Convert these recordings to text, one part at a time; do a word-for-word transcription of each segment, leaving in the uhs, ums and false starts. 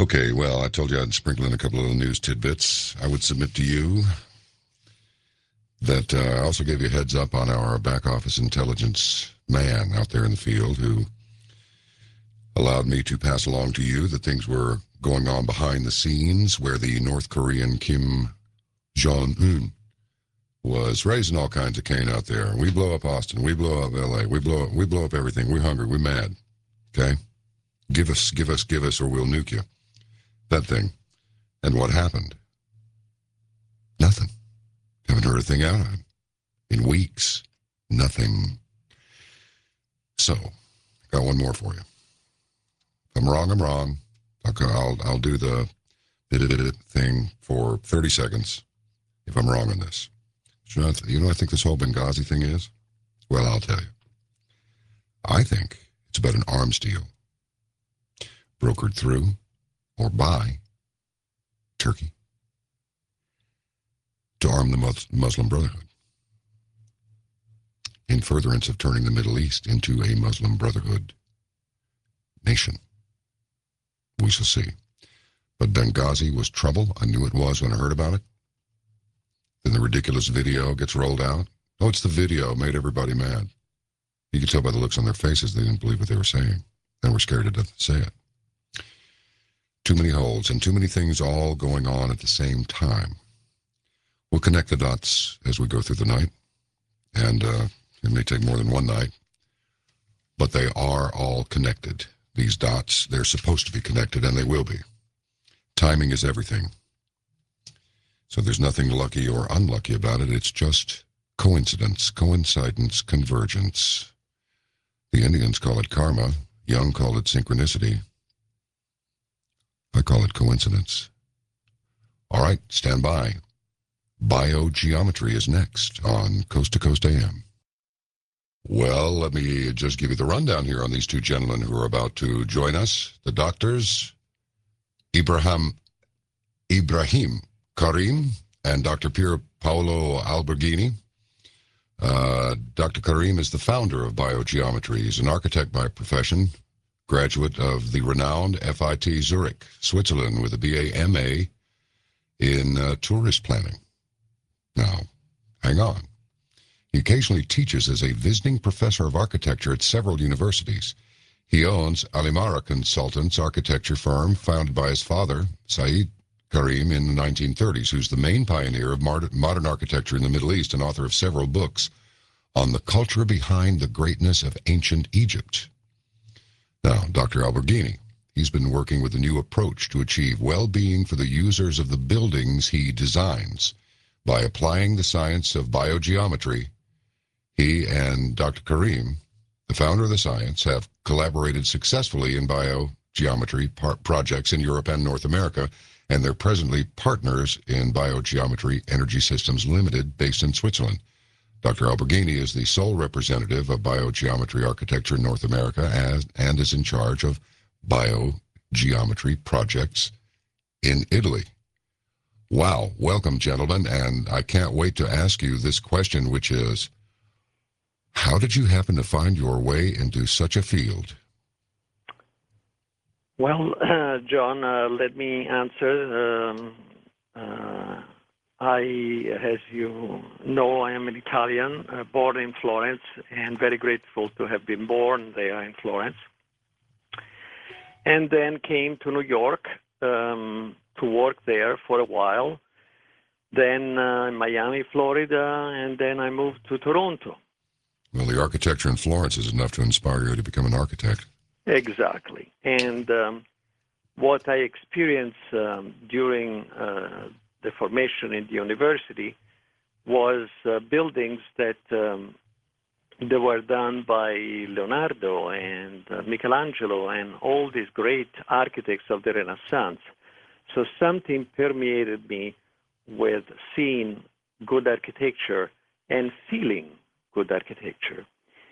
Okay, well, I told you I'd sprinkle in a couple of little news tidbits. I would submit to you that uh, I also gave you a heads up on our back office intelligence man out there in the field who allowed me to pass along to you that things were going on behind the scenes where the North Korean Kim Jong-un was raising all kinds of cane out there. We blow up Austin. We blow up L A. We blow up, we blow up everything. We're hungry. We're mad. Okay? Give us, give us, give us, or we'll nuke you. That thing. And what happened? Nothing. Haven't heard a thing out of him. In weeks. Nothing. So, got one more for you. If I'm wrong, I'm wrong. Okay, I'll, I'll do the thing for thirty seconds if I'm wrong on this. You know, you know what I think this whole Benghazi thing is? Well, I'll tell you. I think it's about an arms deal brokered through or by Turkey to arm the Muslim Brotherhood in furtherance of turning the Middle East into a Muslim Brotherhood nation. We shall see. But Benghazi was trouble. I knew it was when I heard about it. Then the ridiculous video gets rolled out. Oh, it's the video. Made everybody mad. You could tell by the looks on their faces they didn't believe what they were saying. They were scared to death to say it. Too many holes and too many things all going on at the same time. We'll connect the dots as we go through the night. And uh, it may take more than one night. But they are all connected. These dots, they're supposed to be connected, and they will be. Timing is everything. So there's nothing lucky or unlucky about it. It's just coincidence, coincidence, convergence. The Indians call it karma. Young called it synchronicity. I call it coincidence. All right, stand by. Biogeometry is next on Coast to Coast A M. Well, let me just give you the rundown here on these two gentlemen who are about to join us. The doctors, Ibrahim, Ibrahim Karim and Doctor Pier Paolo Alberghini. Uh, Doctor Karim is the founder of Biogeometry. He's an architect by profession, graduate of the renowned F I T Zurich, Switzerland, with a B A M A in uh, tourist planning. Now, hang on. He occasionally teaches as a visiting professor of architecture at several universities. He owns Alimara Consultants architecture firm founded by his father, Said Karim, in the nineteen thirties, who's the main pioneer of modern architecture in the Middle East and author of several books on the culture behind the greatness of ancient Egypt. Now, Doctor Alberghini, he's been working with a new approach to achieve well-being for the users of the buildings he designs. By applying the science of biogeometry, he and Doctor Karim, the founder of the science, have collaborated successfully in biogeometry projects in Europe and North America, and they're presently partners in Biogeometry Energy Systems Limited, based in Switzerland. Doctor Alberghini is the sole representative of biogeometry architecture in North America as, and is in charge of biogeometry projects in Italy. Wow, welcome, gentlemen, and I can't wait to ask you this question, which is, how did you happen to find your way into such a field? Well, uh, John, uh, let me answer. Um, uh, I, as you know, I am an Italian, uh, born in Florence, and very grateful to have been born there in Florence. And then came to New York um, to work there for a while. Then uh, Miami, Florida, and then I moved to Toronto. Well, the architecture in Florence is enough to inspire you to become an architect. Exactly. And um, what I experienced um, during uh, the formation in the university was uh, buildings that, um, that were done by Leonardo and uh, Michelangelo and all these great architects of the Renaissance. So something permeated me with seeing good architecture and feeling good architecture.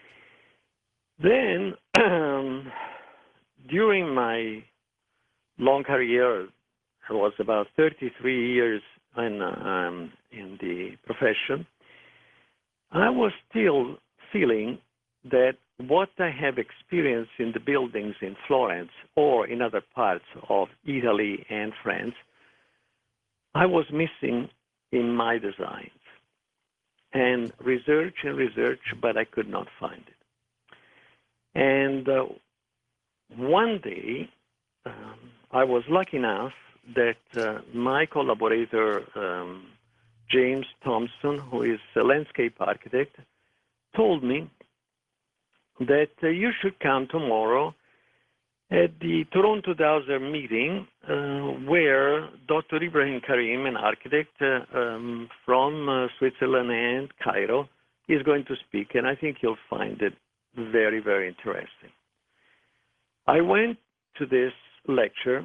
Then, um, during my long career, I was about thirty-three years in, um, in the profession, I was still feeling that what I have experienced in the buildings in Florence or in other parts of Italy and France, I was missing in my designs. And research and research, but I could not find it. And uh, one day, um, I was lucky enough that uh, my collaborator, um, James Thompson, who is a landscape architect, told me that uh, you should come tomorrow at the Toronto Dowser meeting uh, where Doctor Ibrahim Karim, an architect uh, um, from uh, Switzerland and Cairo, is going to speak, and I think you'll find it very, very interesting. I went to this lecture,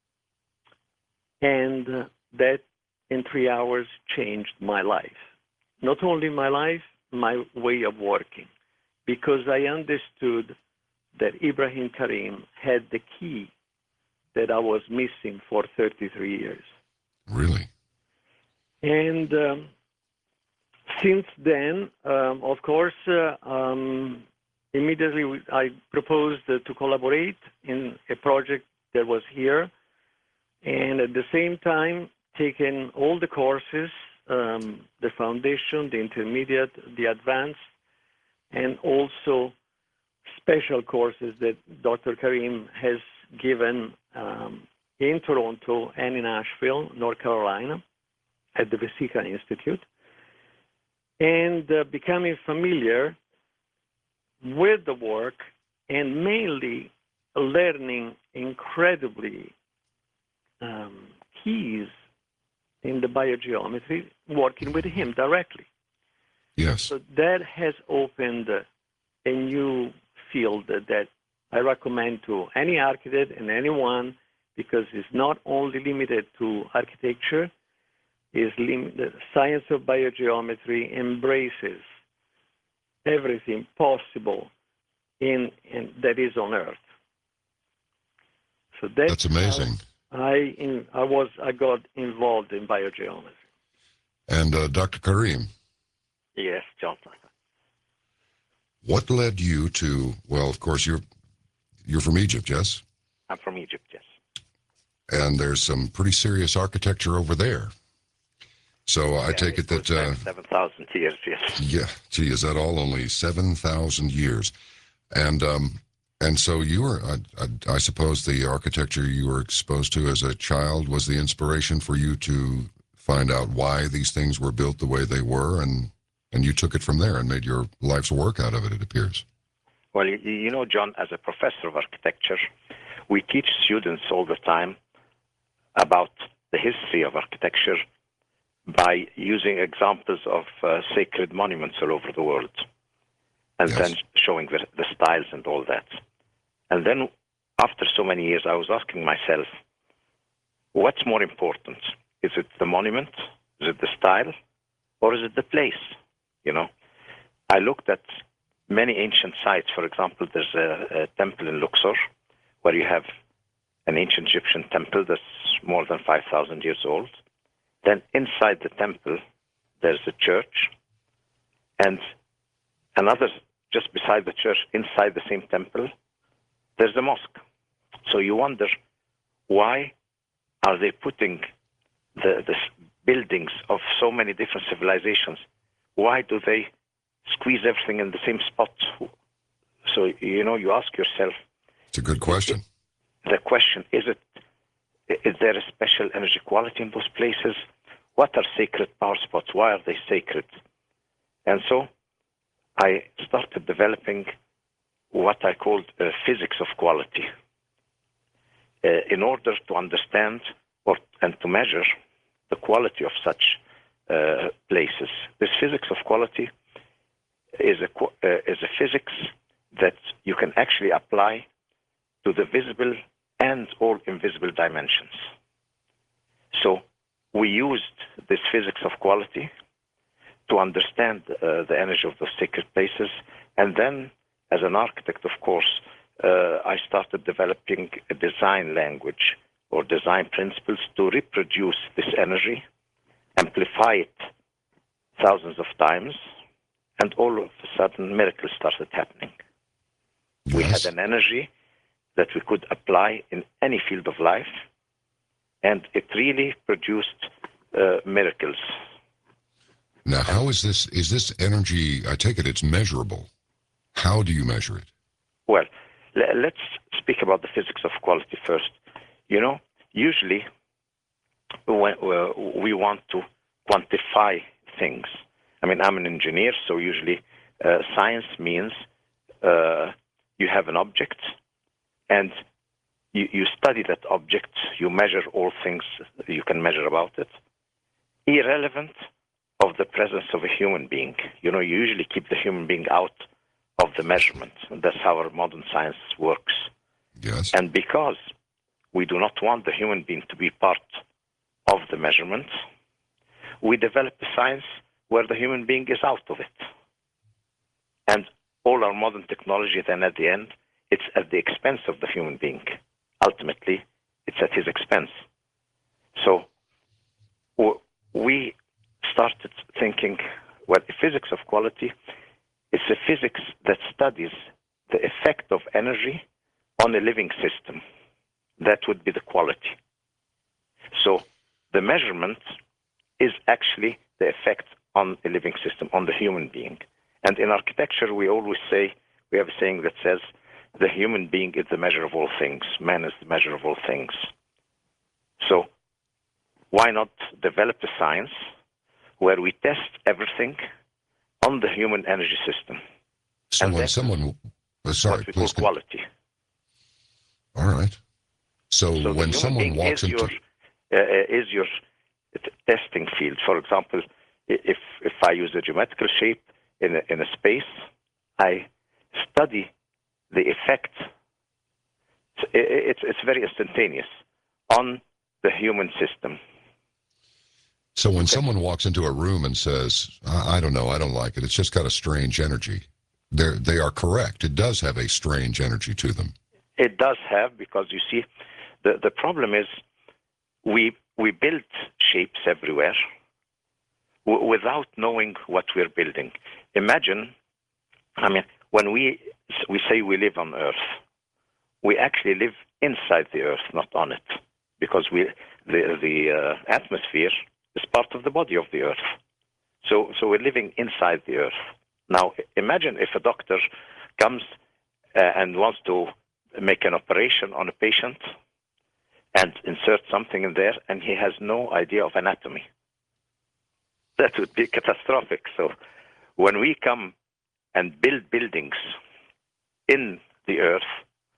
and uh, that in three hours changed my life. Not only my life, my way of working, because I understood that Ibrahim Karim had the key that I was missing for thirty-three years. Really? And um, since then, um, of course, uh, um, immediately I proposed uh, to collaborate in a project that was here, and at the same time, taken all the courses, um, the foundation, the intermediate, the advanced, and also special courses that Doctor Karim has given um, in Toronto and in Asheville, North Carolina, at the Vesica Institute, and uh, becoming familiar with the work and mainly learning incredibly um, keys in the biogeometry, working with him directly. Yes. So that has opened a new field that I recommend to any architect and anyone, because it's not only limited to architecture, is lim- the science of biogeometry embraces everything possible in, in that is on Earth. So that's, that's amazing. I in, I was I got involved in biogeometry. And uh, Doctor Karim. Yes, John. What led you to? Well, of course, you're you're from Egypt, yes? I'm from Egypt, yes. And there's some pretty serious architecture over there. So yeah, I take it, it that uh, seven thousand years, yes. Yeah, gee, is that all? Only seven thousand years, and um, and so you were. I, I, I suppose the architecture you were exposed to as a child was the inspiration for you to find out why these things were built the way they were, and and you took it from there and made your life's work out of it. It appears. Well, you, you know, John, as a professor of architecture, we teach students all the time about the history of architecture by using examples of uh, sacred monuments all over the world, and yes. then showing the, the styles and all that. And then, after so many years, I was asking myself, what's more important? Is it the monument? Is it the style? Or is it the place? You know, I looked at many ancient sites. For example, there's a, a temple in Luxor, where you have an ancient Egyptian temple that's more than five thousand years old. Then inside the temple, there's a church, and another, just beside the church, inside the same temple, there's a mosque. So you wonder, why are they putting the, the buildings of so many different civilizations, why do they squeeze everything in the same spot? So, you know, you ask yourself. It's a good question. The question, is it, is there a special energy quality in those places? What are sacred power spots? Why are they sacred? And so I started developing what I called uh, physics of quality uh, in order to understand or, and to measure the quality of such uh, places. This physics of quality is a, uh, is a physics that you can actually apply to the visible and all invisible dimensions. So we used this physics of quality to understand uh, the energy of those sacred places. And then, as an architect, of course, uh, I started developing a design language or design principles to reproduce this energy, amplify it thousands of times, and all of a sudden miracles started happening. We Yes. had an energy that we could apply in any field of life, and it really produced uh, miracles. Now, how is this? Is this energy? I take it it's measurable. How do you measure it? Well, le- let's speak about the physics of quality first. You know, usually when uh, we want to quantify things. I mean, I'm an engineer, so usually uh, science means uh, you have an object and you, you study that object, you measure all things you can measure about it, irrelevant of the presence of a human being. You know, you usually keep the human being out of the measurement. That's how our modern science works. Yes. And because we do not want the human being to be part of the measurement, we developed a science where the human being is out of it. And all our modern technology, then at the end, it's at the expense of the human being. Ultimately, it's at his expense. So w- we started thinking, well, physics of quality is a physics that studies the effect of energy on a living system. That would be the quality. So the measurement is actually the effect on a living system, on the human being. And in architecture, we always say, we have a saying that says, the human being is the measure of all things. Man is the measure of all things. So why not develop a science where we test everything on the human energy system? So And when that's someone, uh, sorry, what we call please. con- quality. All right. So, So the when human someone being walks is into, your uh, is your t- testing field. For example, i- if if I use a geometrical shape in a, in a space, I study the effect. It's, it's it's very instantaneous on the human system. so when someone walks into a room and says, I, I don't know, I don't like it, it's just got a strange energy, they they are correct. It does have a strange energy to them. It does have, because you see, the, the problem is we we build shapes everywhere w- without knowing what we're building. Imagine, I mean, when we we say we live on Earth, we actually live inside the Earth, not on it, because we the the uh, atmosphere is part of the body of the Earth. So so we're living inside the Earth. Now imagine if a doctor comes uh, and wants to make an operation on a patient and insert something in there, and he has no idea of anatomy. That would be catastrophic. So when we come and build buildings in the Earth,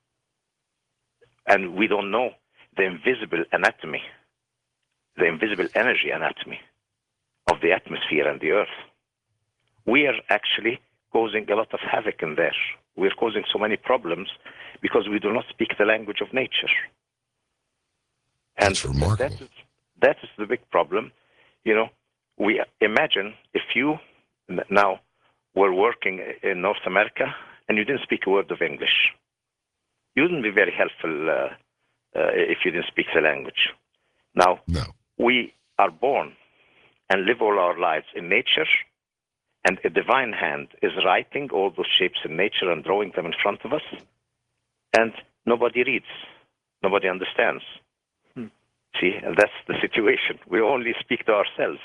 and we don't know the invisible anatomy, the invisible energy anatomy of the atmosphere and the Earth, we are actually causing a lot of havoc in there. We're causing so many problems because we do not speak the language of nature. And That's remarkable. that is, that is the big problem. You know, we imagine if you n- now were working in North America and you didn't speak a word of English. You wouldn't be very helpful uh, uh, if you didn't speak the language. Now, No. we are born and live all our lives in nature, and a divine hand is writing all those shapes in nature and drawing them in front of us, and nobody reads, nobody understands. Hmm. See, and that's the situation. We only speak to ourselves.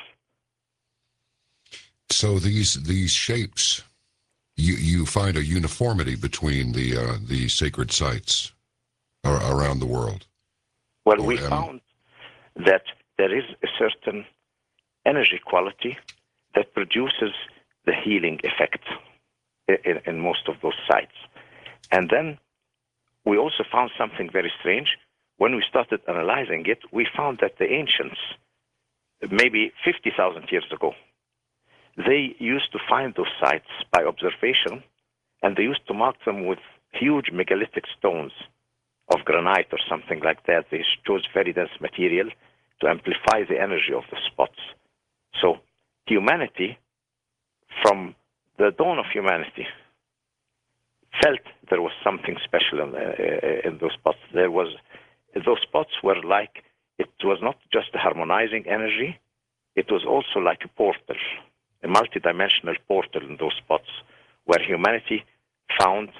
So these these shapes, you you find a uniformity between the uh, the sacred sites ar- around the world. Well, Or we am- found that there is a certain energy quality that produces the healing effect in, in most of those sites. And then we also found something very strange. When we started analyzing it, we found that the ancients, maybe fifty thousand years ago, they used to find those sites by observation, and they used to mark them with huge megalithic stones of granite or something like that. They chose very dense material to amplify the energy of the spots. So humanity, from the dawn of humanity, felt there was something special in, uh, in those spots. There was, those spots were like, it was not just a harmonizing energy, it was also like a portal, a multidimensional portal in those spots where humanity found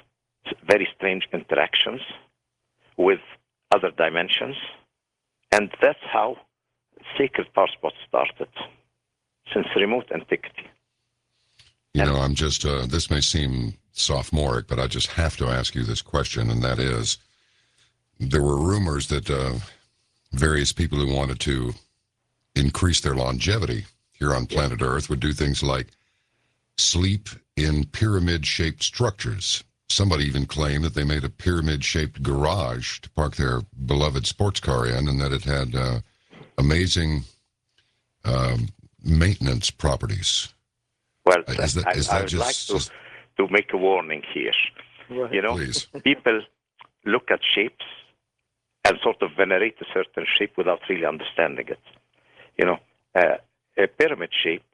very strange interactions with other dimensions. And that's how sacred power spots started, since remote antiquity. You know, I'm just, uh, this may seem sophomoric, but I just have to ask you this question, and that is, there were rumors that uh, various people who wanted to increase their longevity here on planet Earth would do things like sleep in pyramid-shaped structures. Somebody even claimed that they made a pyramid-shaped garage to park their beloved sports car in, and that it had uh, amazing um, maintenance properties. Well, is that, is I, that I would just, like to, to make a warning here. Right. You know, please. People look at shapes and sort of venerate a certain shape without really understanding it. You know, uh, a pyramid shape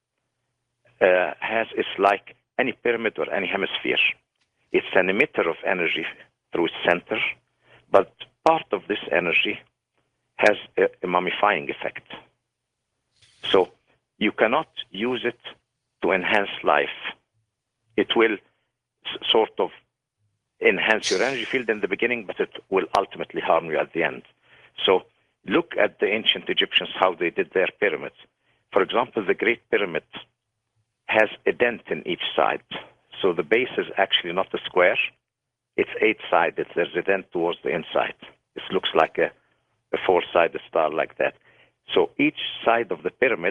uh, has, it's like any pyramid or any hemisphere. It's an emitter of energy through its center, but part of this energy has a, a mummifying effect. So you cannot use it to enhance life. It will s- sort of enhance your energy field in the beginning, but it will ultimately harm you at the end. So look at the ancient Egyptians, how they did their pyramids. For example, the Great Pyramid has a dent in each side. So the base is actually not a square. It's eight-sided. There's a dent towards the inside. It looks like a, a four-sided star like that. So each side of the pyramid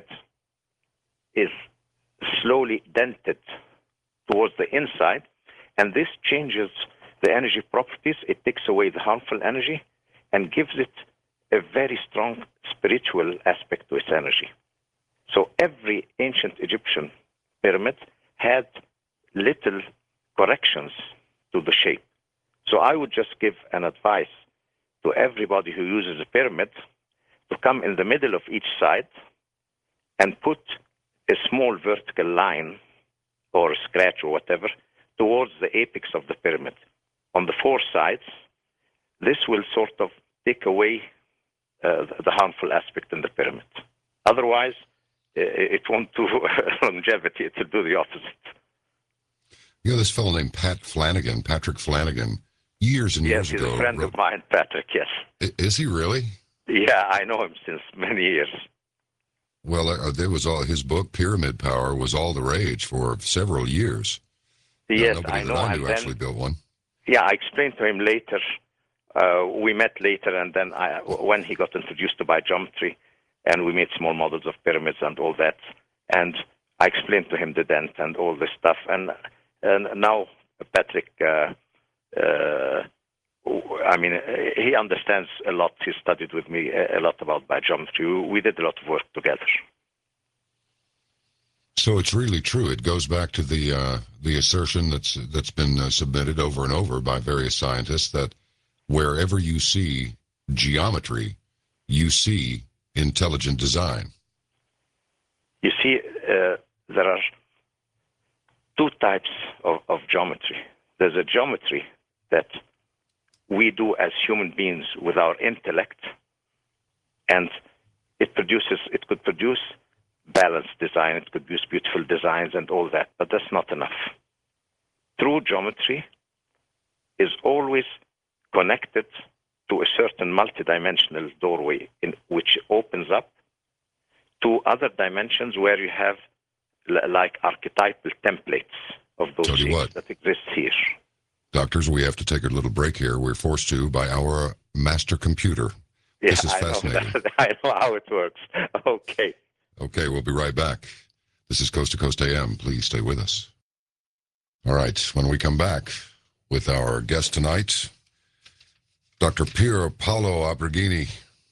is slowly dented towards the inside, and this changes the energy properties. It takes away the harmful energy and gives it a very strong spiritual aspect to its energy. So every ancient Egyptian pyramid had little corrections to the shape. So I would just give an advice to everybody who uses a pyramid to come in the middle of each side and put a small vertical line or a scratch or whatever towards the apex of the pyramid. On the four sides, this will sort of take away uh, the harmful aspect in the pyramid. Otherwise, it won't do longevity. It will do the opposite. You know, this fellow named Pat Flanagan, Patrick Flanagan, years and yes, years ago. Yes, he's a friend wrote, of mine, Patrick, yes. Is he really? Yeah, I know him since many years. Well, uh, there was all his book, Pyramid Power, was all the rage for several years. Yes, now, nobody I know. that I and knew then, actually built one. Yeah, I explained to him later. Uh, we met later, and then I, when he got introduced to biogeometry, and we made small models of pyramids and all that, and I explained to him the dent and all this stuff, and and now Patrick, uh, uh, I mean, he understands a lot. He studied with me a lot about biogeometry. We did a lot of work together. So it's really true. It goes back to the uh, the assertion that's that's been uh, submitted over and over by various scientists that wherever you see geometry, you see intelligent design. You see, uh, there are two types of, of geometry. There's a geometry that we do as human beings with our intellect, and it produces, it could produce balanced design, it could produce beautiful designs and all that, but that's not enough. True geometry is always connected to a certain multidimensional doorway in which opens up to other dimensions where you have l- like archetypal templates of those Tell you shapes what. that exist here. Doctors, we have to take a little break here. We're forced to by our master computer. Yeah, This is I know, fascinating. that, I know how it works. Okay. Okay, we'll be right back. This is Coast to Coast A M. Please stay with us. All right, when we come back with our guest tonight, Doctor Pier Paolo Abbragini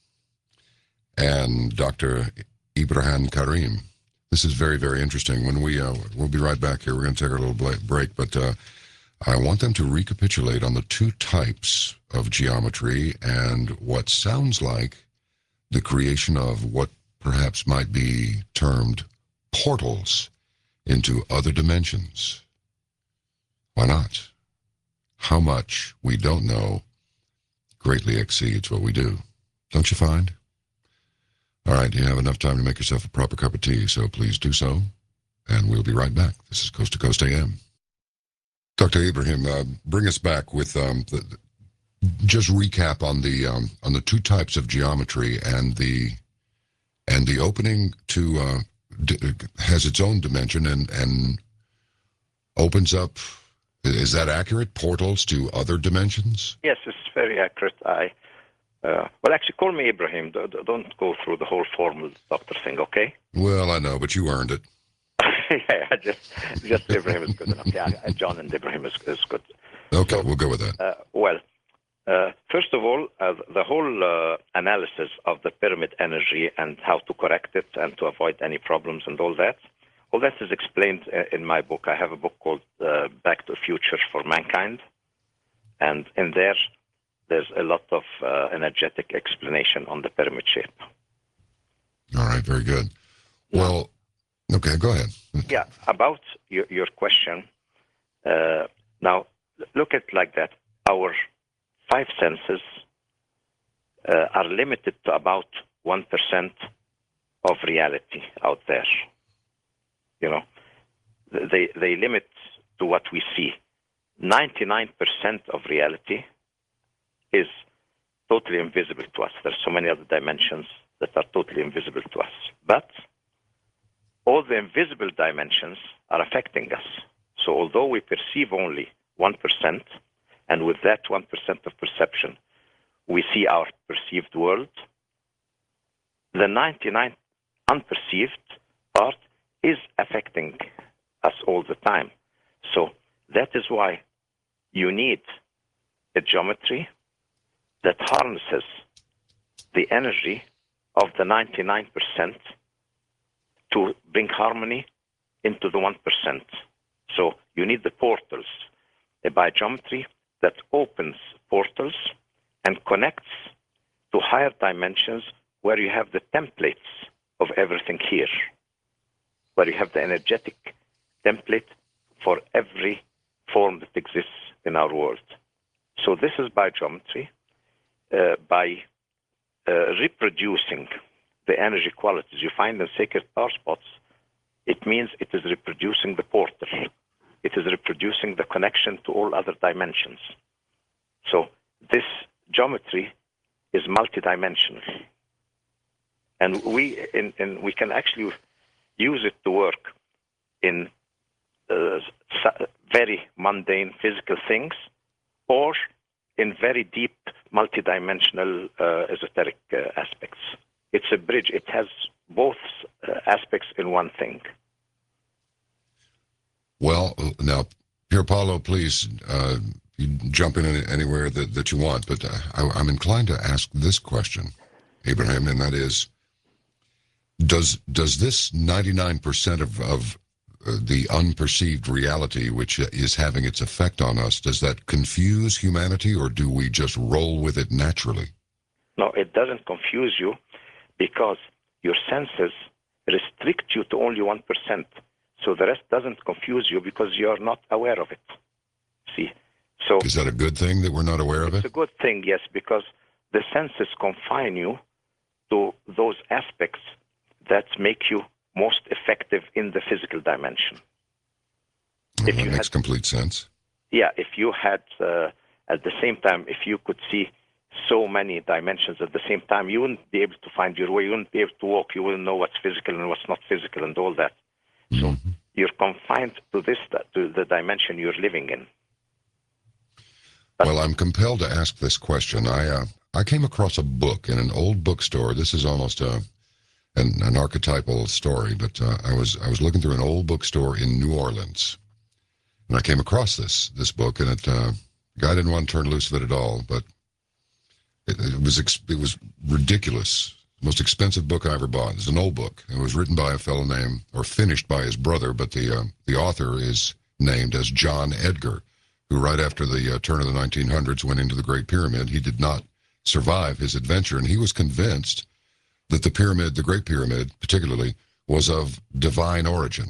and Doctor Ibrahim Karim. This is very, very interesting. When we, uh, we'll be right back here. We're going to take a little break, but uh, I want them to recapitulate on the two types of geometry and what sounds like the creation of what perhaps might be termed portals into other dimensions. Why not? How much we don't know greatly exceeds what we do. Don't you find? All right, you have enough time to make yourself a proper cup of tea, so please do so. And we'll be right back. This is Coast to Coast A M. Doctor Ibrahim, uh, bring us back with um, the, just recap on the um, on the two types of geometry and the and the opening to uh, d- has its own dimension and and opens up. Is that accurate? Portals to other dimensions? Yes, it's very accurate. I uh, well, actually, call me Ibrahim. Don't go through the whole formal doctor thing, okay? Well, I know, but you earned it. yeah, just just Ibrahim is good enough. Yeah, John and Ibrahim is, is good. Okay, so, we'll go with that. Uh, well, uh, first of all, uh, the whole uh, analysis of the pyramid energy and how to correct it and to avoid any problems and all that, all that is explained in my book. I have a book called uh, Back to the Future for Mankind, and in there, there's a lot of uh, energetic explanation on the pyramid shape. All right, very good. Well, okay, go ahead. Yeah, about your, your question, uh, now look at it like that. Our five senses uh, are limited to about one percent of reality out there. You know, they, they limit to what we see. ninety-nine percent of reality is totally invisible to us. There's so many other dimensions that are totally invisible to us. But all the invisible dimensions are affecting us. So although we perceive only one percent, and with that one percent of perception, we see our perceived world, the ninety-nine unperceived part is affecting us all the time. So that is why you need a geometry that harnesses the energy of the ninety-nine percent to bring harmony into the one percent. So you need the portals, a biogeometry that opens portals and connects to higher dimensions where you have the templates of everything here, where you have the energetic template for every form that exists in our world. So this is biogeometry. Uh, by uh, reproducing the energy qualities you find in sacred power spots, it means it is reproducing the portal. It is reproducing the connection to all other dimensions. So this geometry is multidimensional. And we in, in, we can actually use it to work in uh, very mundane physical things or in very deep multidimensional uh, esoteric uh, aspects. It's a bridge. It has both uh, aspects in one thing. Well, now, Pier Paolo, please uh, you jump in anywhere that, that you want, but uh, I, I'm inclined to ask this question, Ibrahim, and that is, does does this ninety-nine percent of, of uh, the unperceived reality which is having its effect on us, does that confuse humanity, or do we just roll with it naturally? No, it doesn't confuse you because your senses restrict you to only one percent. So the rest doesn't confuse you because you're not aware of it. See? So is that a good thing that we're not aware of it? It's a good thing, yes, because the senses confine you to those aspects that make you most effective in the physical dimension. Well, if that you makes had, complete sense. Yeah, if you had, uh, at the same time, if you could see so many dimensions at the same time, you wouldn't be able to find your way, you wouldn't be able to walk, you wouldn't know what's physical and what's not physical and all that. So Mm-hmm. you're confined to this, to the dimension you're living in. But well, I'm compelled to ask this question. I uh, I came across a book in an old bookstore. This is almost a an, an archetypal story, but uh, I was I was looking through an old bookstore in New Orleans, and I came across this this book, and it uh, the guy didn't want to turn loose of it at all, but it, it was it was ridiculous. Most expensive book I ever bought. It's an old book. It was written by a fellow named, or finished by his brother, but the uh, the author is named as John Edgar, who right after the uh, turn of the nineteen hundreds went into the Great Pyramid. He did not survive his adventure, and he was convinced that the pyramid, the Great Pyramid particularly, was of divine origin.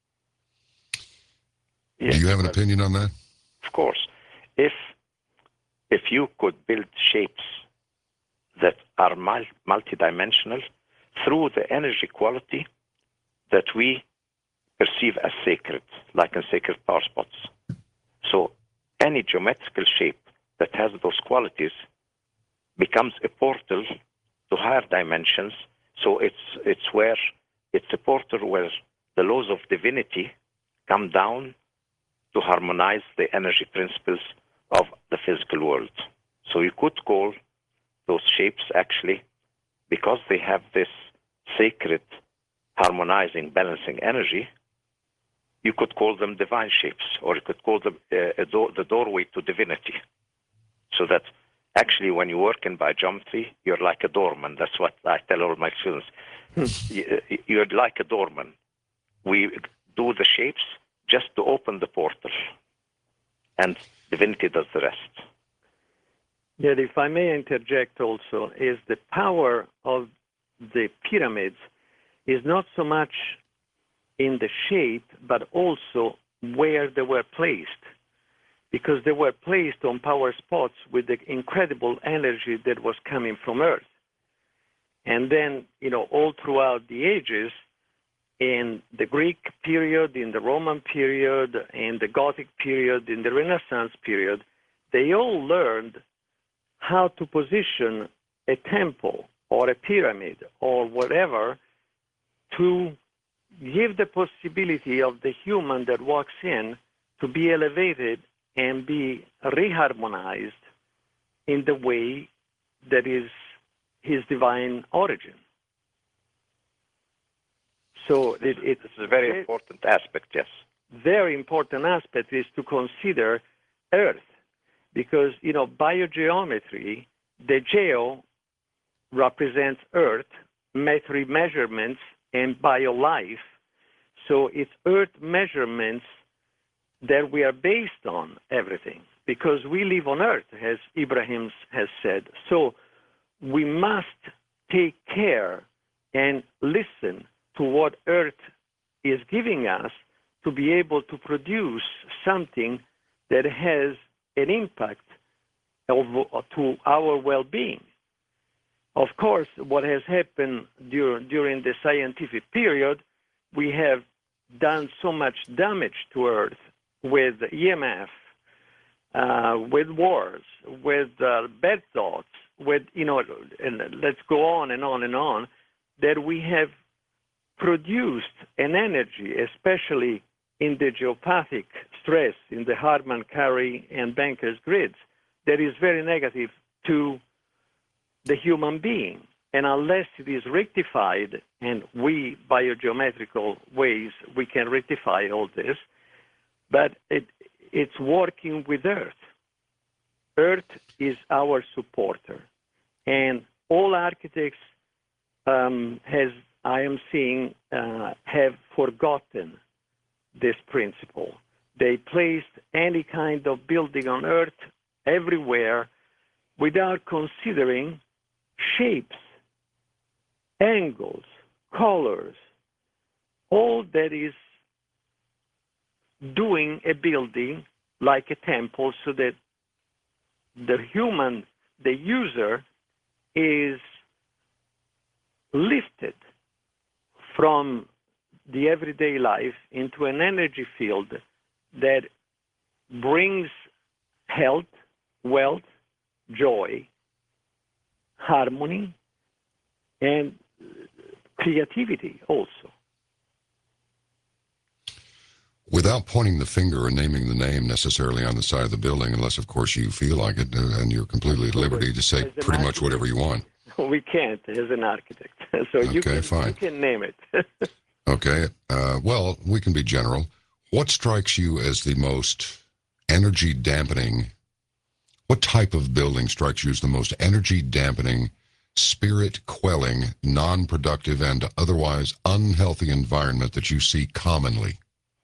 yes, Do you have an well, opinion on that? Of course. If if you could build shapes that are multidimensional through the energy quality that we perceive as sacred, like in sacred power spots, So any geometrical shape that has those qualities becomes a portal to higher dimensions. So it's it's where it's a portal where the laws of divinity come down to harmonize the energy principles of the physical world. So you could call those shapes actually, because they have this sacred, harmonizing, balancing energy, you could call them divine shapes, or you could call them uh, a door, the doorway to divinity. So that actually when you work in biogeometry, you're like a doorman. That's what I tell all my students. You're like a doorman. We do the shapes just to open the portal, and divinity does the rest. Yeah, if I may interject also, is the power of the pyramids is not so much in the shape, but also where they were placed, because they were placed on power spots with the incredible energy that was coming from Earth. And then, you know, all throughout the ages, in the Greek period, in the Roman period, in the Gothic period, in the Renaissance period, they all learned how to position a temple or a pyramid or whatever to give the possibility of the human that walks in to be elevated and be reharmonized in the way that is his divine origin. So it, it's a very important aspect, yes. Very important aspect is to consider Earth, because, you know, biogeometry, the geo represents Earth, metri measurements, and bio-life. So it's Earth measurements that we are based on everything, because we live on Earth, as Ibrahim has said. So we must take care and listen to what Earth is giving us to be able to produce something that has an impact of, to our well-being. Of course, what has happened during, during the scientific period, we have done so much damage to Earth with E M F, uh, with wars, with uh, bad thoughts, with, you know, and let's go on and on and on, that we have produced an energy, especially in the geopathic stress, in the Harman-Kari and Banker's grids, that is very negative to the human being. And unless it is rectified, and we, biogeometrical ways, we can rectify all this, but it, it's working with Earth. Earth is our supporter. And all architects, um, has, I am seeing, uh, have forgotten this principle. They placed any kind of building on Earth everywhere without considering shapes, angles, colors, all that is doing a building like a temple, so that the human, the user, is lifted from the everyday life into an energy field that brings health, wealth, joy, harmony, and creativity also. Without pointing the finger and naming the name necessarily on the side of the building, unless, of course, you feel like it, and you're completely at liberty to say pretty much whatever you want. We can't as an architect. So okay, you, can, fine. you can name it. Okay. Uh, well, we can be general. What strikes you as the most energy dampening? What type of building strikes you as the most energy dampening, spirit quelling, non-productive, and otherwise unhealthy environment that you see commonly?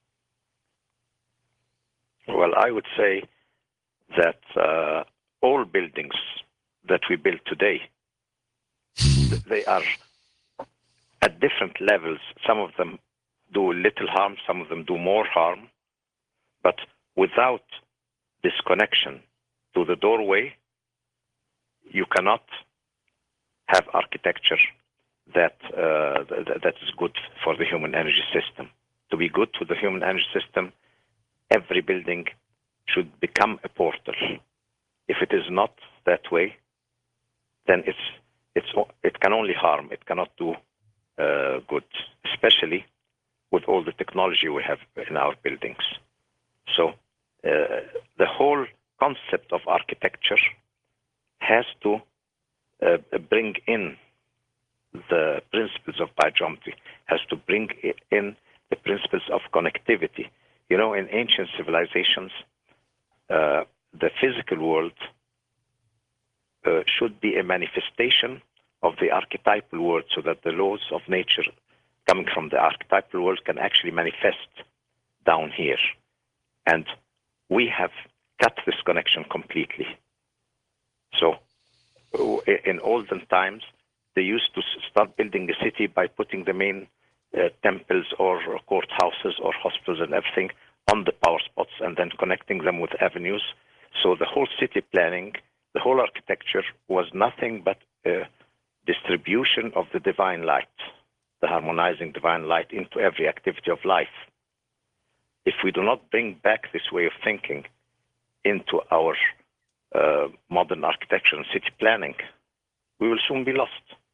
Well, I would say that uh, all buildings that we build today, they are at different levels. Some of them do little harm, some of them do more harm. But without this connection to the doorway, you cannot have architecture that uh, th- that is good for the human energy system. To be good to the human energy system, every building should become a portal. If it is not that way, then it's it's it can only harm. It cannot do uh, good, especially with all the technology we have in our buildings. So uh, the whole concept of architecture has to uh, bring in the principles of biogeometry, has to bring in the principles of connectivity. You know, in ancient civilizations, uh, the physical world uh, should be a manifestation of the archetypal world, so that the laws of nature coming from the archetypal world can actually manifest down here. And we have cut this connection completely. So in olden times, they used to start building a city by putting the main uh, temples or courthouses or hospitals and everything on the power spots and then connecting them with avenues. So the whole city planning, the whole architecture was nothing but a distribution of the divine light, the harmonizing divine light into every activity of life. If we do not bring back this way of thinking into our uh, modern architecture and city planning, we will soon be lost.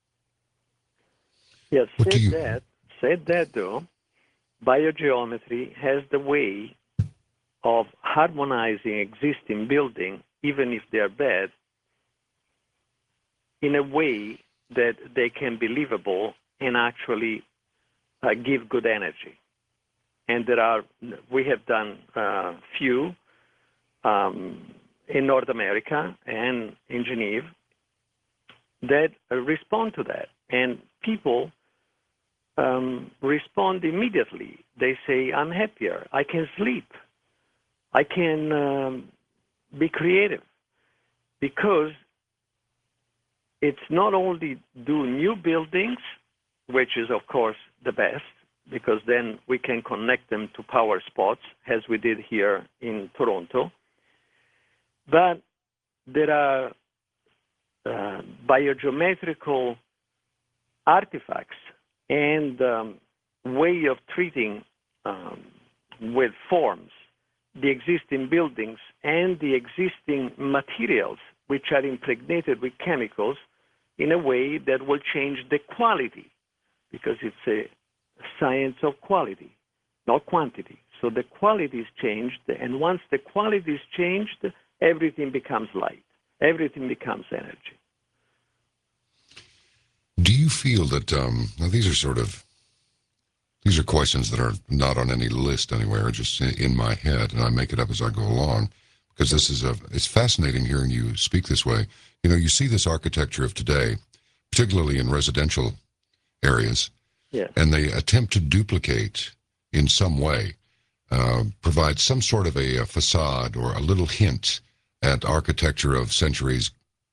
Yes, What do said you- that, said that though, biogeometry has the way of harmonizing existing buildings, even if they're bad, in a way that they can be livable and actually uh, give good energy. And there are, we have done uh, few um, in North America and in Geneva that uh, respond to that. And people um, respond immediately. They say, I'm happier, I can sleep, I can um, be creative, because it's not only do new buildings, which is, of course, the best, because then we can connect them to power spots, as we did here in Toronto. But there are uh, biogeometrical artifacts and um, way of treating um, with forms the existing buildings and the existing materials, which are impregnated with chemicals, in a way that will change the quality, because it's a science of quality, not quantity. So the quality is changed, and once the quality is changed, everything becomes light, everything becomes energy. Do you feel that, um, now these are sort of, these are questions that are not on any list anywhere, just in my head, and I make it up as I go along, because this is a, it's fascinating hearing you speak this way. You know, you see this architecture of today, particularly in residential areas, Yes. and they attempt to duplicate in some way, uh, provide some sort of a, a facade or a little hint at architecture of centuries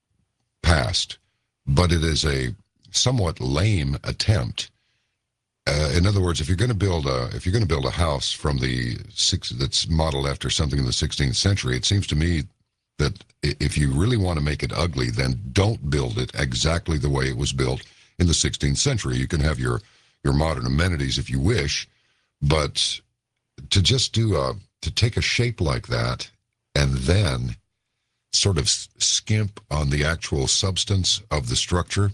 past, but it is a somewhat lame attempt. Uh, in other words, if you're going to build a if you're going to build a house from the six that's modeled after something in the sixteenth century, it seems to me that if you really want to make it ugly, then don't build it exactly the way it was built in the sixteenth century. You can have your your modern amenities if you wish, but to just do a to take a shape like that and then sort of skimp on the actual substance of the structure,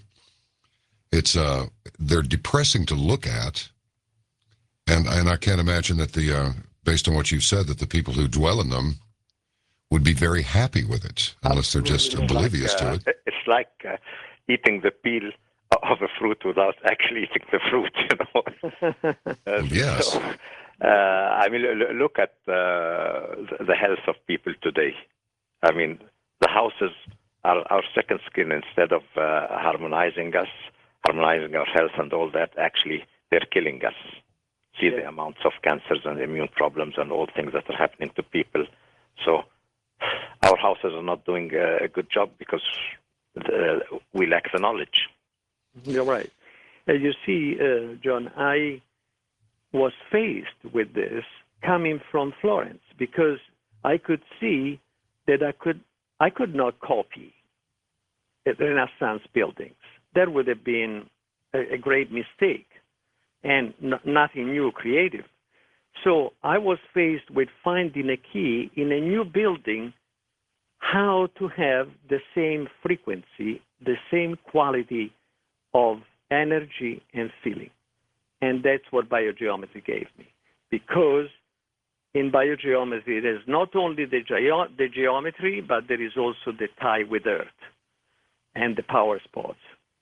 it's uh they're depressing to look at, and and I can't imagine that the uh, based on what you've said, that the people who dwell in them would be very happy with it, unless they're just It's oblivious like, to uh, it. It's like uh, eating the peel of a fruit without actually eating the fruit, you know. Uh, Yes. So, uh, I mean, l- look at uh, the- the health of people today. I mean, the houses are our second skin. Instead of uh, harmonizing us, harmonizing our health and all that, actually, they're killing us. See the amounts of cancers and immune problems and all things that are happening to people. So our houses are not doing uh, a good job because the, we lack the knowledge. You're right. As you see, uh, John, I was faced with this coming from Florence, because I could see that I could I could not copy Renaissance buildings. That would have been a, a great mistake, and n- nothing new, creative. So I was faced with finding a key in a new building, how to have the same frequency, the same quality of energy and feeling. And that's what biogeometry gave me. Because in biogeometry, there's not only the, ge- the geometry, but there is also the tie with Earth and the power spots.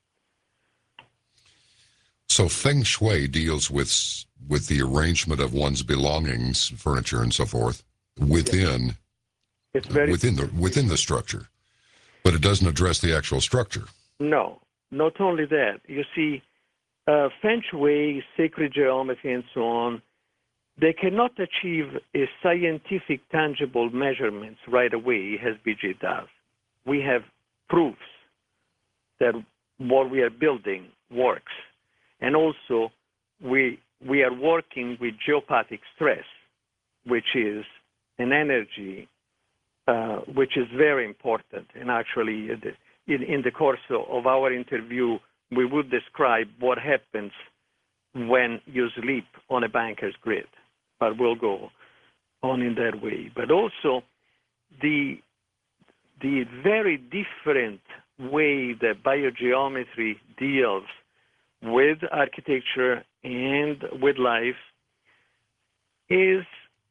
So Feng Shui deals with with the arrangement of one's belongings, furniture, and so forth within Yes. It's very within the within the structure, but it doesn't address the actual structure. No, not only that. You see, uh, Feng Shui, sacred geometry, and so on, they cannot achieve a scientific, tangible measurements right away as B J does. We have proofs that what we are building works. And also, we, we are working with geopathic stress, which is an energy uh, which is very important. And actually, in, in the course of our interview, we would describe what happens when you sleep on a banker's grid. But we'll go on in that way. But also, the, the very different way that biogeometry deals with architecture and with life is,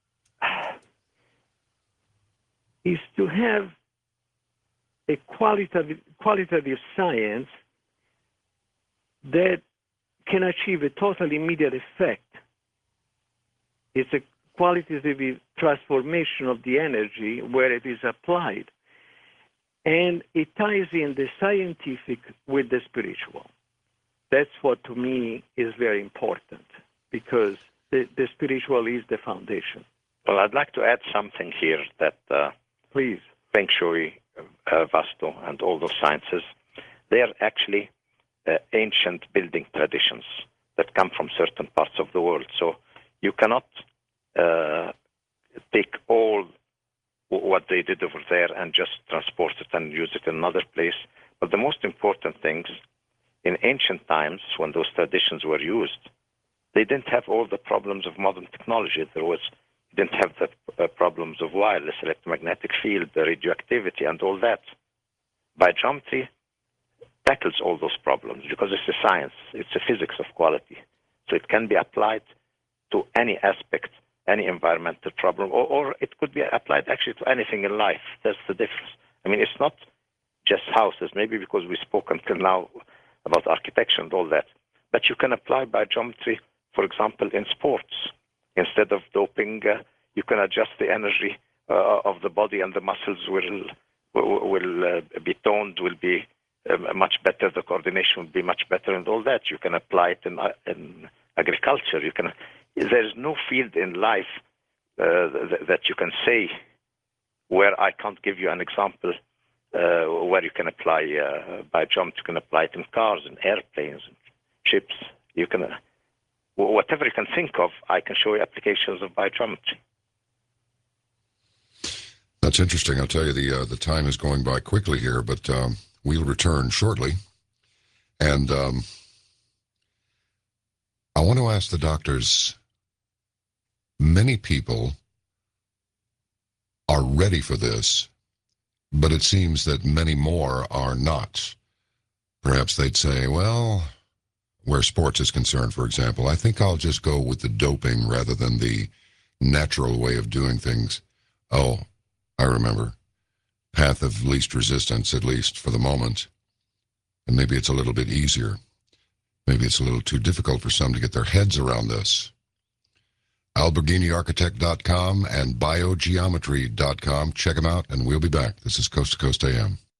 is to have a qualitative, qualitative science that can achieve a total immediate effect. It's a qualitative transformation of the energy where it is applied. And it ties in the scientific with the spiritual. That's what, to me, is very important, because the, the spiritual is the foundation. Well, I'd like to add something here that uh, Please. Feng Shui, uh, Vastu, and all those sciences, they are actually uh, ancient building traditions that come from certain parts of the world. So you cannot uh, take all what they did over there and just transport it and use it in another place. But the most important things, in ancient times, when those traditions were used, they didn't have all the problems of modern technology. There was, didn't have the uh, problems of wireless, electromagnetic field, the radioactivity, and all that. Biogeometry tackles all those problems because it's a science. It's a physics of quality. So it can be applied to any aspect, any environmental problem, or, or it could be applied actually to anything in life. That's the difference. I mean, it's not just houses, maybe because we spoke until now about architecture and all that. But you can apply biogeometry, for example, in sports. Instead of doping, uh, you can adjust the energy uh, of the body, and the muscles will will, will uh, be toned, will be um, much better. The coordination will be much better, and all that. You can apply it in, uh, in agriculture. You can. There's no field in life uh, th- that you can say where I can't give you an example. Uh, where you can apply uh, biogeometry, you can apply it in cars and airplanes and ships. You can, uh, whatever you can think of, I can show you applications of biogeometry. That's interesting. I'll tell you, the uh, the time is going by quickly here, but um, we'll return shortly. And um, I want to ask the doctors, many people are ready for this, but it seems that many more are not. Perhaps they'd say, well, where sports is concerned, for example, I think I'll just go with the doping rather than the natural way of doing things. Oh, I remember. Path of least resistance, at least for the moment. And maybe it's a little bit easier. Maybe it's a little too difficult for some to get their heads around this. Alberghini Architect dot com and Biogeometry dot com. Check them out, and we'll be back. This is Coast to Coast A M.